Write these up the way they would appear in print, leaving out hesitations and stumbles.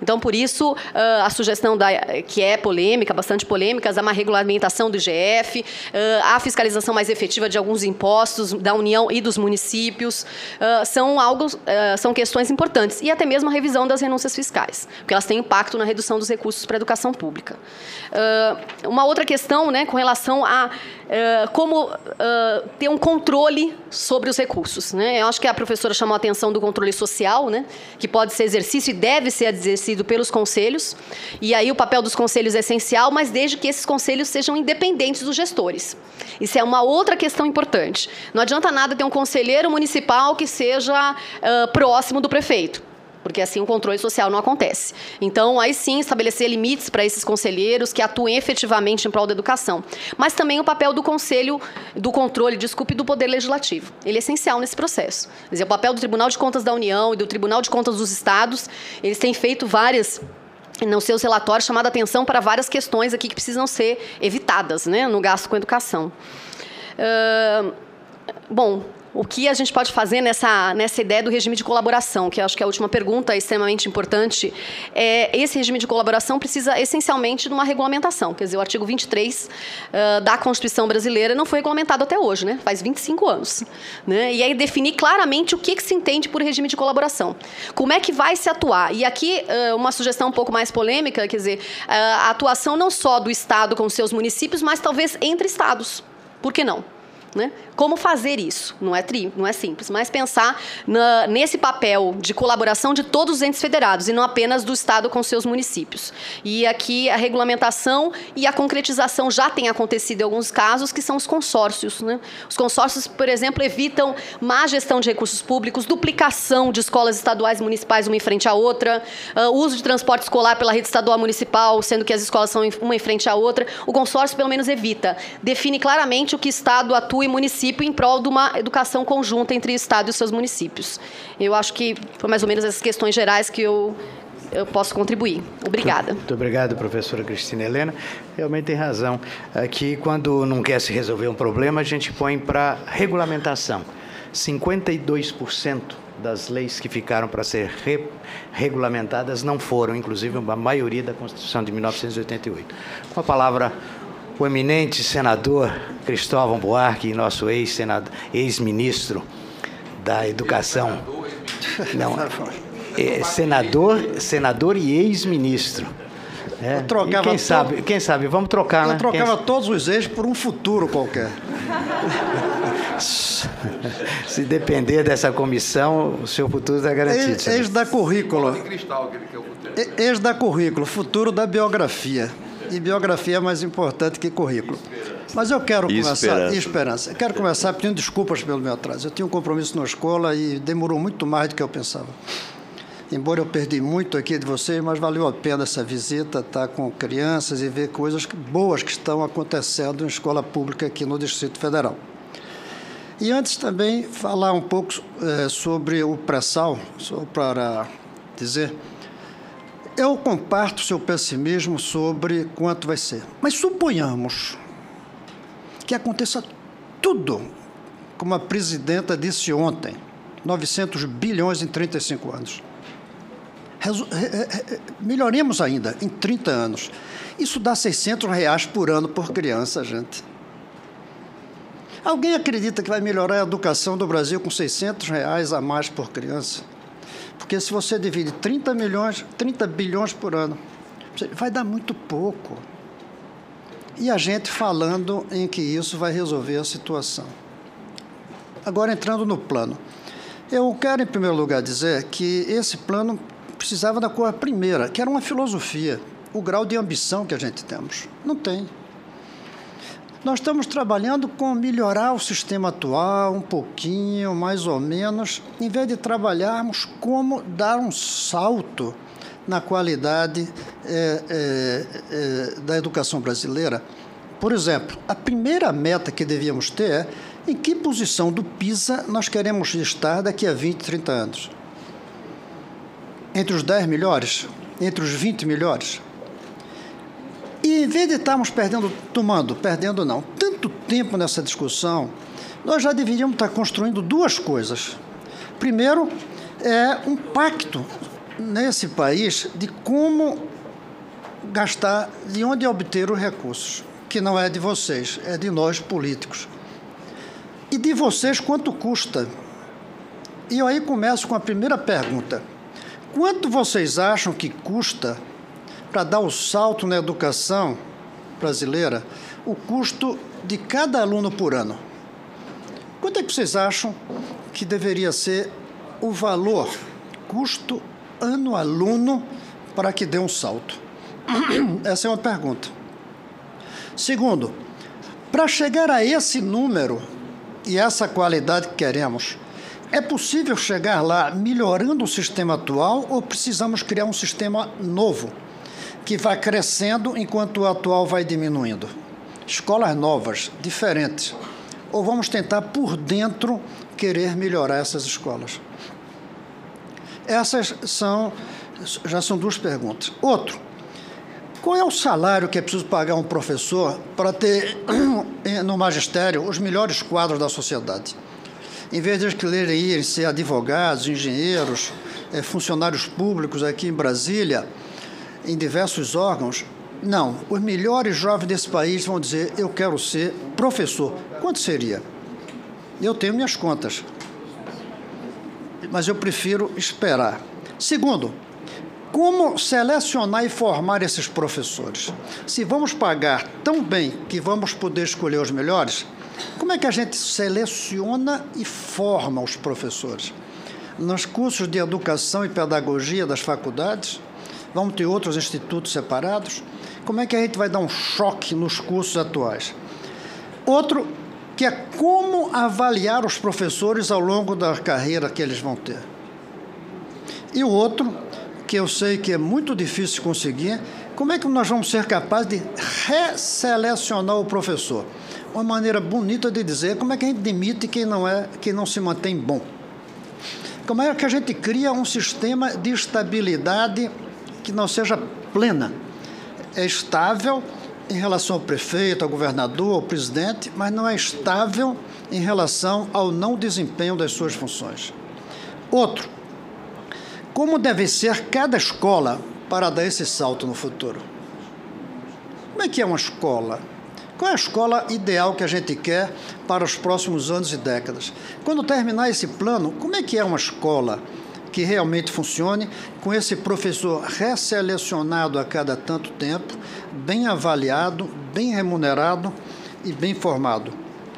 Então, por isso, a sugestão que é polêmica, bastante polêmica, uma regulamentação do IGF, a fiscalização mais efetiva de alguns impostos da União e dos municípios, são questões importantes. E até mesmo a revisão das renúncias fiscais, porque elas têm impacto na redução dos recursos para a educação pública. Uma outra questão, né, com relação a como ter um controle sobre os recursos, né? Eu acho que a professora chamou a atenção do controle social, né, que pode ser exercício e deve ser exercido pelos conselhos, e aí o papel dos conselhos é essencial, mas desde que esses conselhos sejam independentes dos gestores. Isso é uma outra questão importante. Não adianta nada ter um conselheiro municipal que seja próximo do prefeito, porque assim o controle social não acontece. Então, aí sim, estabelecer limites para esses conselheiros que atuem efetivamente em prol da educação. Mas também o papel do conselho, do controle, do Poder Legislativo. Ele é essencial nesse processo. Quer dizer, o papel do Tribunal de Contas da União e do Tribunal de Contas dos Estados, eles têm feito várias, nos seus relatórios, chamado a atenção para várias questões aqui que precisam ser evitadas, né, no gasto com educação. Bom, o que a gente pode fazer nessa ideia do regime de colaboração, que eu acho que a última pergunta é extremamente importante, esse regime de colaboração precisa essencialmente de uma regulamentação. Quer dizer, o artigo 23 da Constituição brasileira não foi regulamentado até hoje, né? Faz 25 anos. Né? E aí definir claramente o que se entende por regime de colaboração. Como é que vai se atuar? E aqui uma sugestão um pouco mais polêmica, quer dizer, a atuação não só do Estado com seus municípios, mas talvez entre Estados. Por que não? Né? Como fazer isso? Não é simples, mas pensar nesse papel de colaboração de todos os entes federados e não apenas do Estado com seus municípios. E aqui a regulamentação e a concretização já tem acontecido em alguns casos, que são os consórcios. Né? Os consórcios, por exemplo, evitam má gestão de recursos públicos, duplicação de escolas estaduais e municipais uma em frente à outra, uso de transporte escolar pela rede estadual e municipal, sendo que as escolas são uma em frente à outra. O consórcio, pelo menos, evita. Define claramente o que Estado atua e município em prol de uma educação conjunta entre o Estado e os seus municípios. Eu acho que foi mais ou menos essas questões gerais que eu posso contribuir. Obrigada. Muito obrigado, professora Cristina Helena. Realmente tem razão. Aqui, quando não quer se resolver um problema, a gente põe para regulamentação. 52% das leis que ficaram para ser regulamentadas não foram, inclusive a maioria da Constituição de 1988. Com a palavra, o eminente senador Cristóvão Buarque, nosso ex-ministro da Educação. Não, senador e ex-ministro. Quem sabe, vamos trocar, né? Eu trocava todos os ex por um futuro qualquer. Se depender dessa comissão, o seu futuro está garantido. Ex da currículo. Ex da currículo, futuro da biografia. E biografia é mais importante que currículo. Mas eu quero começar... Esperança. Eu quero começar pedindo desculpas pelo meu atraso. Eu tinha um compromisso na escola e demorou muito mais do que eu pensava. Embora eu perdi muito aqui de vocês, mas valeu a pena essa visita, estar com crianças e ver coisas boas que estão acontecendo em escola pública aqui no Distrito Federal. E antes também falar um pouco sobre o pré-sal, só para dizer... Eu comparto o seu pessimismo sobre quanto vai ser. Mas suponhamos que aconteça tudo, como a presidenta disse ontem, 900 bilhões em 35 anos. Melhoremos ainda, em 30 anos. Isso dá R$600 por ano por criança, gente. Alguém acredita que vai melhorar a educação do Brasil com R$600 a mais por criança? Porque se você divide 30 bilhões por ano, vai dar muito pouco. E a gente falando em que isso vai resolver a situação. Agora, entrando no plano. Eu quero, em primeiro lugar, dizer que esse plano precisava da coisa primeira, que era uma filosofia, o grau de ambição que a gente temos. Não tem. Nós estamos trabalhando com melhorar o sistema atual, um pouquinho, mais ou menos, em vez de trabalharmos como dar um salto na qualidade da educação brasileira. Por exemplo, a primeira meta que devíamos ter é em que posição do PISA nós queremos estar daqui a 20, 30 anos. Entre os 10 melhores? Entre os 20 melhores? E, em vez de estarmos perdendo tanto tempo nessa discussão, nós já deveríamos estar construindo duas coisas. Primeiro, um pacto nesse país de como gastar, de onde obter os recursos, que não é de vocês, é de nós políticos. E de vocês quanto custa? E eu aí começo com a primeira pergunta. Quanto vocês acham que custa para dar o salto na educação brasileira, o custo de cada aluno por ano? Quanto é que vocês acham que deveria ser o valor, custo ano-aluno, para que dê um salto? Essa é uma pergunta. Segundo, para chegar a esse número e essa qualidade que queremos, é possível chegar lá melhorando o sistema atual ou precisamos criar um sistema novo, que vai crescendo enquanto o atual vai diminuindo? Escolas novas, diferentes. Ou vamos tentar, por dentro, querer melhorar essas escolas? Essas já são duas perguntas. Outro, qual é o salário que é preciso pagar um professor para ter, no magistério, os melhores quadros da sociedade? Em vez de eles quererem ser advogados, engenheiros, funcionários públicos aqui em Brasília, em diversos órgãos, não. Os melhores jovens desse país vão dizer, eu quero ser professor. Quanto seria? Eu tenho minhas contas, mas eu prefiro esperar. Segundo, como selecionar e formar esses professores? Se vamos pagar tão bem que vamos poder escolher os melhores, como é que a gente seleciona e forma os professores? Nos cursos de educação e pedagogia das faculdades? Vamos ter outros institutos separados? Como é que a gente vai dar um choque nos cursos atuais? Outro, que é como avaliar os professores ao longo da carreira que eles vão ter. E o outro, que eu sei que é muito difícil conseguir, como é que nós vamos ser capazes de resselecionar o professor? Uma maneira bonita de dizer como é que a gente demite quem não se mantém bom. Como é que a gente cria um sistema de estabilidade que não seja plena? É estável em relação ao prefeito, ao governador, ao presidente, mas não é estável em relação ao não desempenho das suas funções. Outro, como deve ser cada escola para dar esse salto no futuro? Como é que é uma escola? Qual é a escola ideal que a gente quer para os próximos anos e décadas? Quando terminar esse plano, como é que é uma escola que realmente funcione, com esse professor resselecionado a cada tanto tempo, bem avaliado, bem remunerado e bem formado?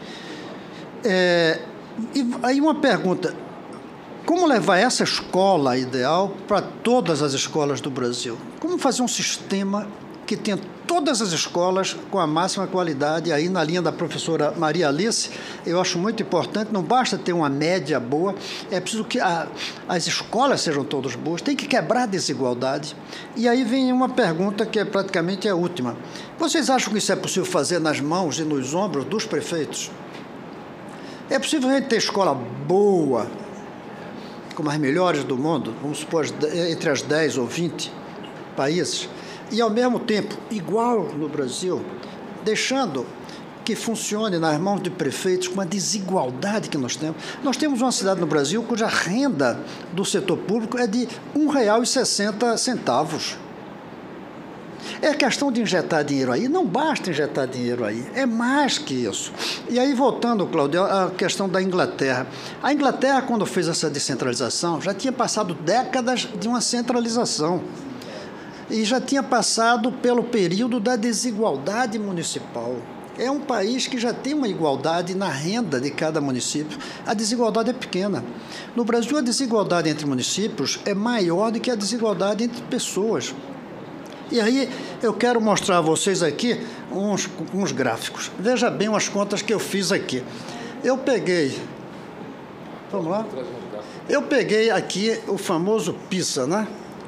E aí uma pergunta, como levar essa escola ideal para todas as escolas do Brasil? Como fazer um sistema que tenha todas as escolas com a máxima qualidade? Aí na linha da professora Maria Alice, eu acho muito importante, não basta ter uma média boa, é preciso que as escolas sejam todas boas, tem que quebrar a desigualdade. E aí vem uma pergunta que é praticamente a última. Vocês acham que isso é possível fazer nas mãos e nos ombros dos prefeitos? É possível a gente ter escola boa, como as melhores do mundo, vamos supor, entre as 10 ou 20 países, e, ao mesmo tempo, igual no Brasil, deixando que funcione nas mãos de prefeitos com a desigualdade que nós temos. Nós temos uma cidade no Brasil cuja renda do setor público é de R$ 1,60. É questão de injetar dinheiro aí. Não basta injetar dinheiro aí, é mais que isso. E aí, voltando, Cláudio, à questão da Inglaterra. A Inglaterra, quando fez essa descentralização, já tinha passado décadas de uma centralização. E já tinha passado pelo período da desigualdade municipal. É um país que já tem uma igualdade na renda de cada município. A desigualdade é pequena. No Brasil, a desigualdade entre municípios é maior do que a desigualdade entre pessoas. E aí, eu quero mostrar a vocês aqui uns gráficos. Veja bem as contas que eu fiz aqui. Eu peguei... Vamos lá? Eu peguei aqui o famoso PISA, né?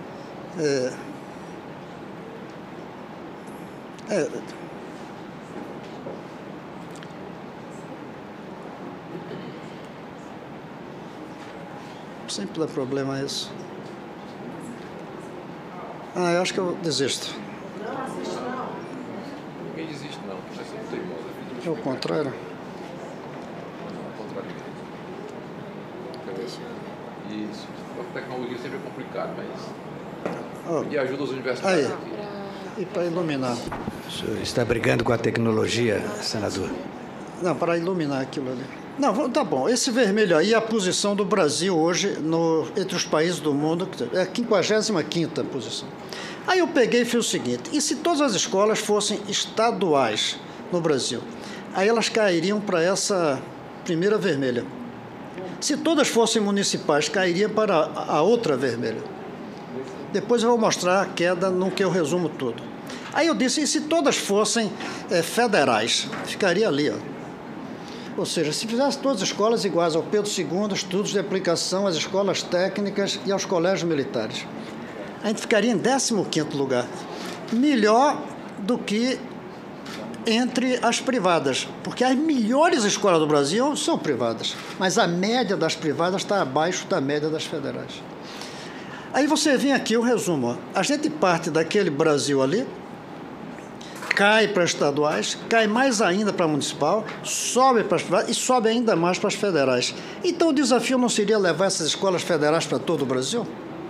Sempre dá problema isso. Eu acho que eu desisto. Não assiste, não. Ninguém desiste, não. Vai ser teimoso. É o contrário. Não, o contrário. Deixa eu ver. Isso. A tecnologia sempre é complicado, mas... E ajuda as universidades aqui. E para iluminar? O senhor está brigando com a tecnologia, senador? Não, para iluminar aquilo ali. Não, tá bom. Esse vermelho aí é a posição do Brasil hoje entre os países do mundo, é a 55ª posição. Aí eu peguei e fiz o seguinte, e se todas as escolas fossem estaduais no Brasil? Aí elas cairiam para essa primeira vermelha. Se todas fossem municipais, cairia para a outra vermelha. Depois eu vou mostrar a queda no que eu resumo tudo. Aí eu disse, e se todas fossem federais? Ficaria ali, ó. Ou seja, se fizesse todas as escolas iguais ao Pedro II, estudos de aplicação, às escolas técnicas e aos colégios militares, a gente ficaria em 15º lugar. Melhor do que entre as privadas, porque as melhores escolas do Brasil são privadas, mas a média das privadas está abaixo da média das federais. Aí você vem aqui o resumo. Ó. A gente parte daquele Brasil ali, cai para estaduais, cai mais ainda para municipal, sobe para as privadas e sobe ainda mais para as federais. Então o desafio não seria levar essas escolas federais para todo o Brasil?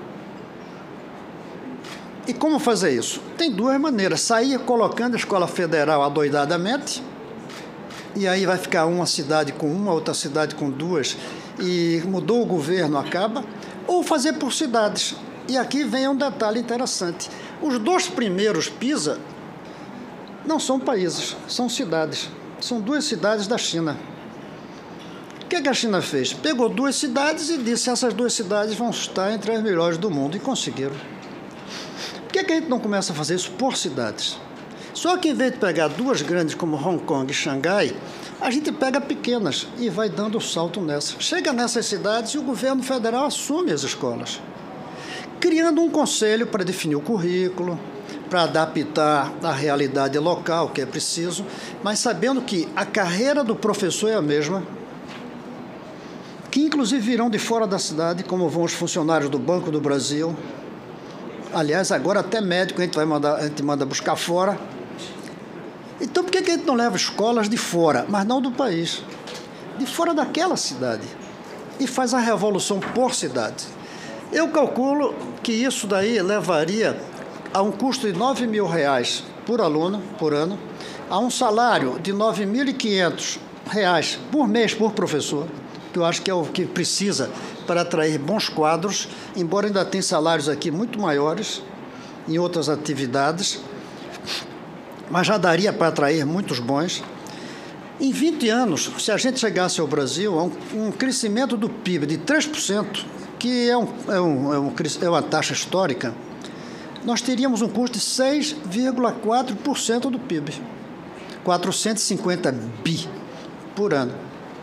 E como fazer isso? Tem duas maneiras. Sair colocando a escola federal adoidadamente, e aí vai ficar uma cidade com uma, outra cidade com duas, e mudou o governo, acaba. Ou fazer por cidades. E aqui vem um detalhe interessante. Os 2 primeiros PISA não são países, são cidades. São 2 cidades da China. O que a China fez? Pegou 2 cidades e disse que essas 2 cidades vão estar entre as melhores do mundo. E conseguiram. Por que a gente não começa a fazer isso por cidades? Só que em vez de pegar 2 grandes como Hong Kong e Xangai, a gente pega pequenas e vai dando o salto nessas. Chega nessas cidades e o governo federal assume as escolas, criando um conselho para definir o currículo, para adaptar a realidade local, que é preciso, mas sabendo que a carreira do professor é a mesma, que inclusive virão de fora da cidade, como vão os funcionários do Banco do Brasil. Aliás, agora até médico a gente manda buscar fora. Então, por que a gente não leva escolas de fora, mas não do país? De fora daquela cidade. E faz a revolução por cidade. Eu calculo que isso daí levaria a um custo de R$ 9.000 por aluno, por ano, a um salário de R$ 9.500 por mês por professor, que eu acho que é o que precisa para atrair bons quadros, embora ainda tenha salários aqui muito maiores em outras atividades, mas já daria para atrair muitos bons. Em 20 anos, se a gente chegasse ao Brasil a um crescimento do PIB de 3%, que é uma taxa histórica, nós teríamos um custo de 6,4% do PIB, 450 bi por ano.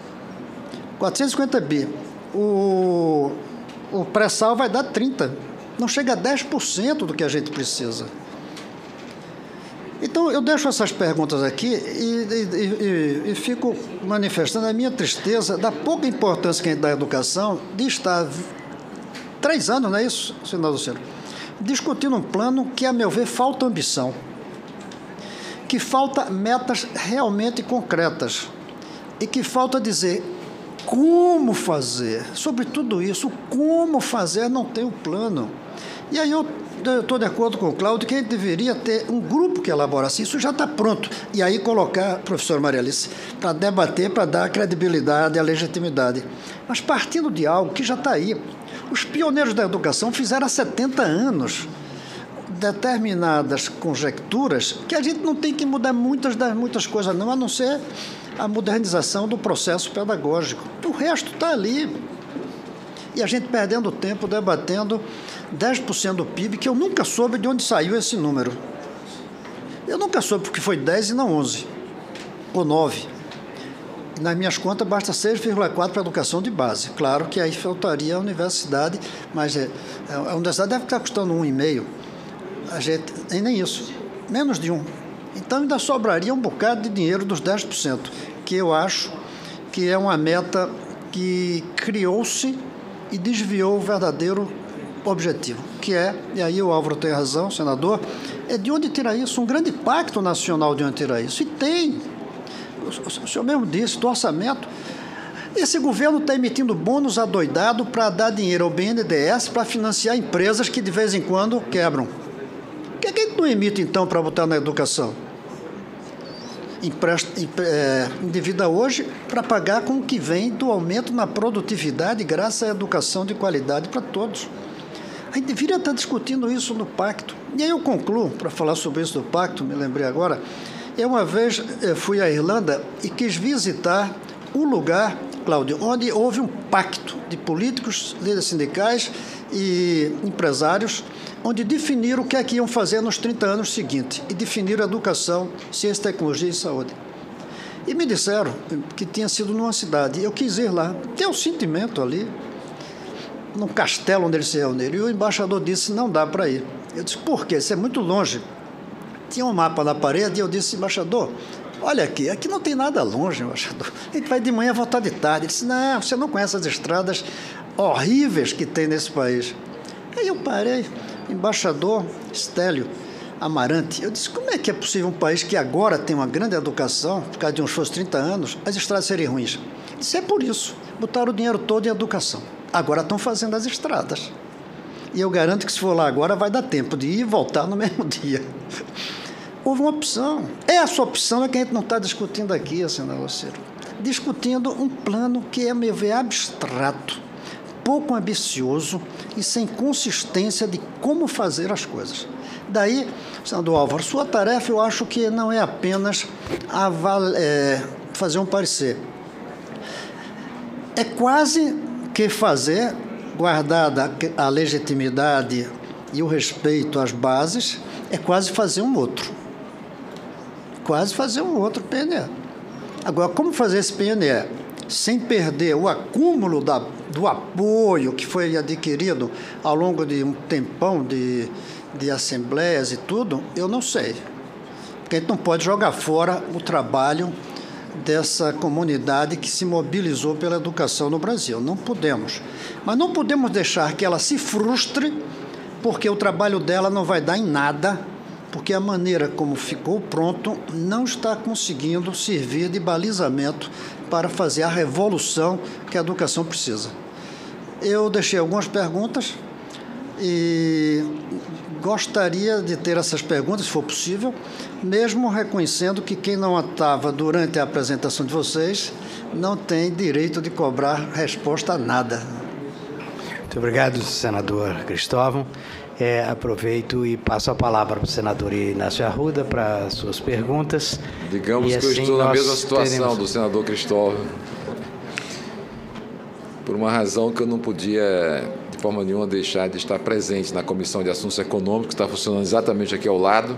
450 bi. O pré-sal vai dar 30%, não chega a 10% do que a gente precisa. Então, eu deixo essas perguntas aqui e fico manifestando a minha tristeza da pouca importância que a gente dá à educação, de estar 3 anos, não é isso, senador Lucero, discutindo um plano que, a meu ver, falta ambição, que falta metas realmente concretas e que falta dizer como fazer. Sobre tudo isso, como fazer, não tem o plano. E aí eu estou de acordo com o Cláudio que a gente deveria ter um grupo que elaborasse isso, já está pronto. E aí colocar, professor Maria Alice, para debater, para dar credibilidade à legitimidade. Mas partindo de algo que já está aí. Os pioneiros da educação fizeram há 70 anos determinadas conjecturas que a gente não tem que mudar muitas coisas não, a não ser a modernização do processo pedagógico. O resto está ali. E a gente perdendo tempo debatendo 10% do PIB, que eu nunca soube de onde saiu esse número. Eu nunca soube porque foi 10 e não 11, ou 9. Nas minhas contas, basta 6,4 para a educação de base. Claro que aí faltaria a universidade, mas a universidade deve estar custando 1,5. A gente, e nem isso, menos de 1. Então, ainda sobraria um bocado de dinheiro dos 10%, que eu acho que é uma meta que criou-se e desviou o verdadeiro objetivo, que é, e aí o Álvaro tem razão, senador, é de onde tirar isso, um grande pacto nacional de onde tirar isso. E tem. O senhor mesmo disse, do orçamento, Esse governo está emitindo bônus adoidado para dar dinheiro ao BNDES para financiar empresas que de vez em quando quebram. Por que a gente não emite, então, para botar na educação? Endivida hoje para pagar com o que vem do aumento na produtividade graças à educação de qualidade para todos. A gente deveria estar discutindo isso no pacto. E aí eu concluo, para falar sobre isso do pacto, me lembrei agora, uma vez fui à Irlanda e quis visitar o lugar, Cláudio, onde houve um pacto de políticos, líderes sindicais e empresários, onde definiram o que é que iam fazer nos 30 anos seguintes, e definiram educação, ciência, tecnologia e saúde. E me disseram que tinha sido numa cidade. Eu quis ir lá. Tem um sentimento ali, num castelo onde eles se reuniram, e o embaixador disse, não dá para ir. Eu disse, por quê? Isso é muito longe. Tinha um mapa na parede e eu disse, embaixador, olha aqui não tem nada longe, embaixador. A gente vai de manhã, voltar de tarde. Ele disse, não, você não conhece as estradas horríveis que tem nesse país. Aí eu parei, embaixador Stélio Amarante, eu disse, como é que é possível um país que agora tem uma grande educação, por causa de uns 30 anos, as estradas serem ruins? Ele disse, é por isso, botaram o dinheiro todo em educação. Agora estão fazendo as estradas. E eu garanto que se for lá agora vai dar tempo de ir e voltar no mesmo dia. Houve uma opção. Essa opção é que a gente não está discutindo aqui, senador Ciro. Discutindo um plano que é, a meu ver, abstrato, pouco ambicioso e sem consistência de como fazer as coisas. Daí, senador Álvaro, sua tarefa eu acho que não é apenas fazer um parecer. É quase que fazer, guardada a legitimidade e o respeito às bases, é quase fazer um outro. Quase fazer um outro PNE. Agora, como fazer esse PNE sem perder o acúmulo do apoio que foi adquirido ao longo de um tempão de assembleias e tudo, eu não sei. Porque a gente não pode jogar fora o trabalho dessa comunidade que se mobilizou pela educação no Brasil. Não podemos. Mas não podemos deixar que ela se frustre, porque o trabalho dela não vai dar em nada, porque a maneira como ficou pronto não está conseguindo servir de balizamento para fazer a revolução que a educação precisa. Eu deixei algumas perguntas e gostaria de ter essas perguntas, se for possível, mesmo reconhecendo que quem não estava durante a apresentação de vocês não tem direito de cobrar resposta a nada. Muito obrigado, senador Cristóvão. Aproveito e passo a palavra para o senador Inácio Arruda para as suas perguntas. Digamos que eu estou na mesma situação do senador Cristóvão, por uma razão que eu não podia, de forma nenhuma, deixar de estar presente na Comissão de Assuntos Econômicos, que está funcionando exatamente aqui ao lado,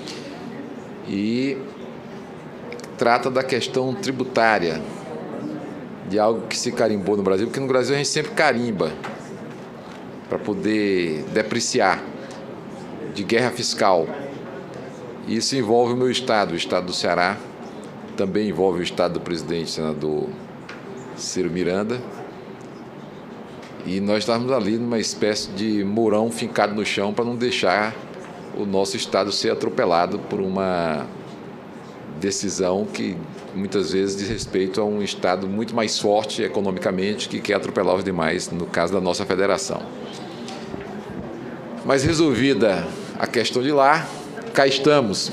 e trata da questão tributária, de algo que se carimbou no Brasil, porque no Brasil a gente sempre carimba para poder depreciar, de guerra fiscal. Isso envolve o meu estado, o estado do Ceará, também envolve o estado do presidente, senador Ciro Miranda, e nós estávamos ali numa espécie de mourão fincado no chão para não deixar o nosso estado ser atropelado por uma decisão que muitas vezes diz respeito a um estado muito mais forte economicamente que quer atropelar os demais, no caso da nossa federação. Mas resolvida a questão de lá, cá estamos.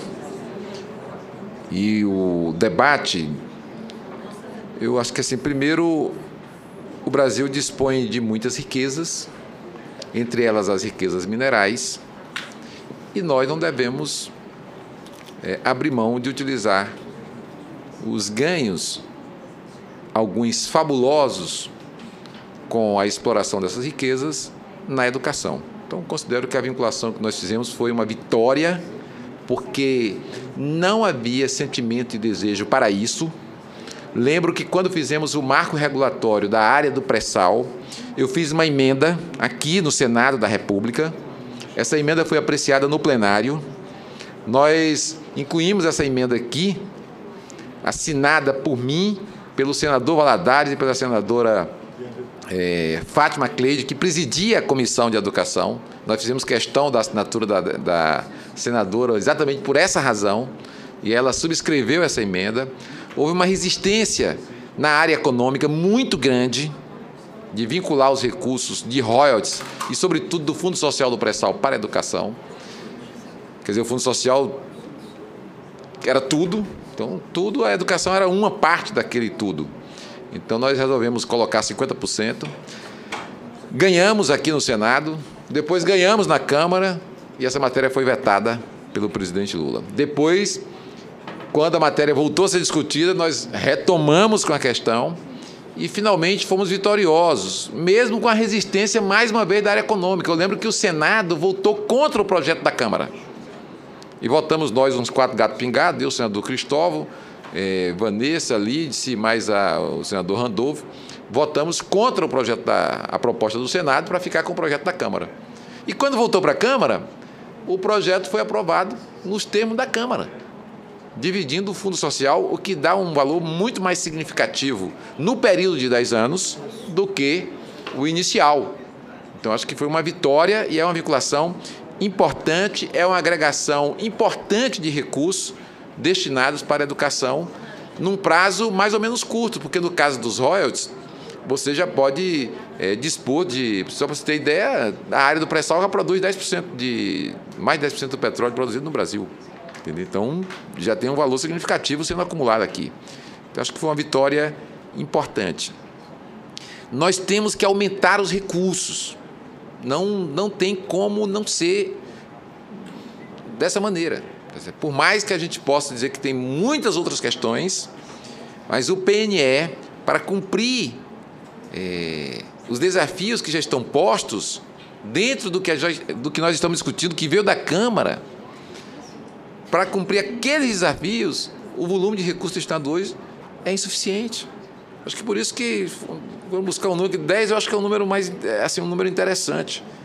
E o debate, eu acho que assim, primeiro, o Brasil dispõe de muitas riquezas, entre elas as riquezas minerais, e nós não devemos abrir mão de utilizar os ganhos, alguns fabulosos, com a exploração dessas riquezas na educação. Então, considero que a vinculação que nós fizemos foi uma vitória, porque não havia sentimento e desejo para isso. Lembro que quando fizemos o marco regulatório da área do pré-sal, eu fiz uma emenda aqui no Senado da República. Essa emenda foi apreciada no plenário. Nós incluímos essa emenda aqui, assinada por mim, pelo senador Valadares e pela senadora Fátima Cleide, que presidia a Comissão de Educação. Nós fizemos questão da assinatura da senadora exatamente por essa razão, e ela subscreveu essa emenda. Houve uma resistência na área econômica muito grande de vincular os recursos de royalties e, sobretudo, do Fundo Social do Pré-Sal para a educação. Quer dizer, o Fundo Social era tudo, então tudo, a educação era uma parte daquele tudo. Então nós resolvemos colocar 50%, ganhamos aqui no Senado, depois ganhamos na Câmara e essa matéria foi vetada pelo presidente Lula. Depois, quando a matéria voltou a ser discutida, nós retomamos com a questão e finalmente fomos vitoriosos, mesmo com a resistência, mais uma vez, da área econômica. Eu lembro que o Senado votou contra o projeto da Câmara. E votamos nós, uns 4 gatos pingados, eu, o senador Cristóvão, Vanessa, Lídice, mais o senador Randolfo, votamos contra o projeto a proposta do Senado para ficar com o projeto da Câmara. E quando voltou para a Câmara, o projeto foi aprovado nos termos da Câmara, dividindo o Fundo Social, o que dá um valor muito mais significativo no período de 10 anos do que o inicial. Então, acho que foi uma vitória e é uma vinculação importante, é uma agregação importante de recursos destinados para a educação num prazo mais ou menos curto, porque no caso dos royalties, você já pode dispor de, só para você ter ideia, a área do pré-sal já produz mais de 10% do petróleo produzido no Brasil. Entendeu? Então, já tem um valor significativo sendo acumulado aqui. Então, acho que foi uma vitória importante. Nós temos que aumentar os recursos. Não tem como não ser dessa maneira. Por mais que a gente possa dizer que tem muitas outras questões, mas o PNE, para cumprir os desafios que já estão postos dentro do que nós estamos discutindo, que veio da Câmara, para cumprir aqueles desafios, o volume de recursos destinados hoje é insuficiente. Acho que por isso que vamos buscar o número de 10, eu acho que é um número mais, assim, um número interessante.